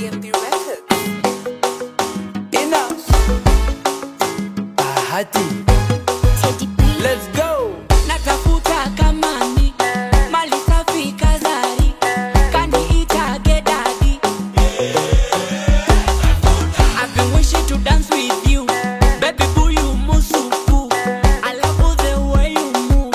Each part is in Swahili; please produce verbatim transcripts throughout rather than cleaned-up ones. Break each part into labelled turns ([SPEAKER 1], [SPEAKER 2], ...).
[SPEAKER 1] D M B Records.
[SPEAKER 2] Enough. Ahati. Let's go.
[SPEAKER 3] Natafuta kamani, mali safi kazari, kaniita gedadi. I've been wishing to dance with you, baby boo you musuku. I love the way you move.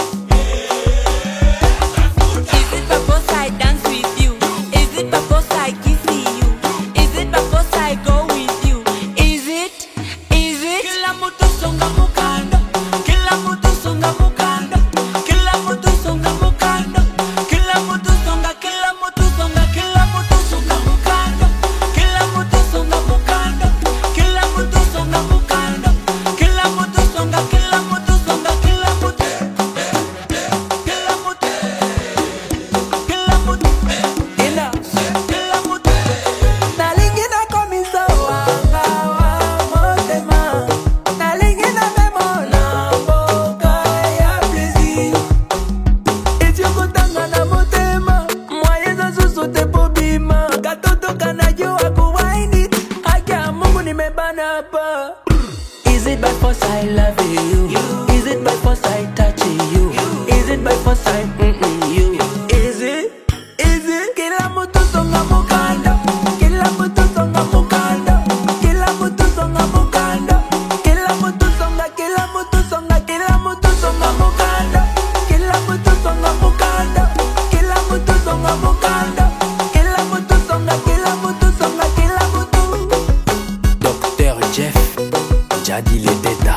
[SPEAKER 3] Is it because I dance with you? Is it because I kiss you? Is it because I go with you? Is it? Is it? Kila mtu songa mukanda, kila mtu songa mukanda, kila mtu songa mukanda, kila mtu songa, kila mtu songa, kila mtu songa mukanda, kila mtu songa mukanda, kila mtu songa mukanda, kila mtu songa, kila mtu songa, kila mtu, kila mtu, kila mtu,
[SPEAKER 2] Enough.
[SPEAKER 3] kila mtu.
[SPEAKER 2] Nalingina komisa wanga wa motema. Nalingina memona mboka ya plaisir. Eti okotanga na motema. Mwayezo susu te pobima. Katoto kanajua kuwaini. Haki ya Mungu nimebana hapa. Is it by force I love you? Is it by force I touch you? Is it by force I mm-mm you? Is it? Is it? Kila mtu songa mukanda, kila mtu songa mukanda, kila mtu songa mukanda, kila mtu songa, kila mtu songa, kila mtu songa mukanda, kila mtu songa mukanda, kila mtu songa mukanda, kila mtu songa, kila mtu songa, kila mtu. Docteur Jeff, Jadi Lededa,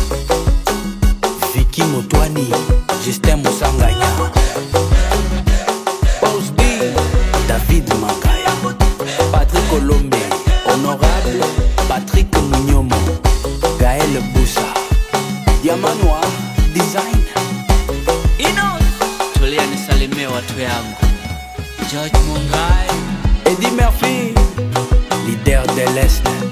[SPEAKER 2] Vicky Motwani, Justin Musanganya, Paus B, David Makaya, Patrick Colombe, Honorable Patrick Munyomo, Gaël Boussa, Diamanoa, Design.
[SPEAKER 3] Ino tulia nisalimie watu yangu. George Mungai,
[SPEAKER 2] Eddie Murphy, leader de l'Est.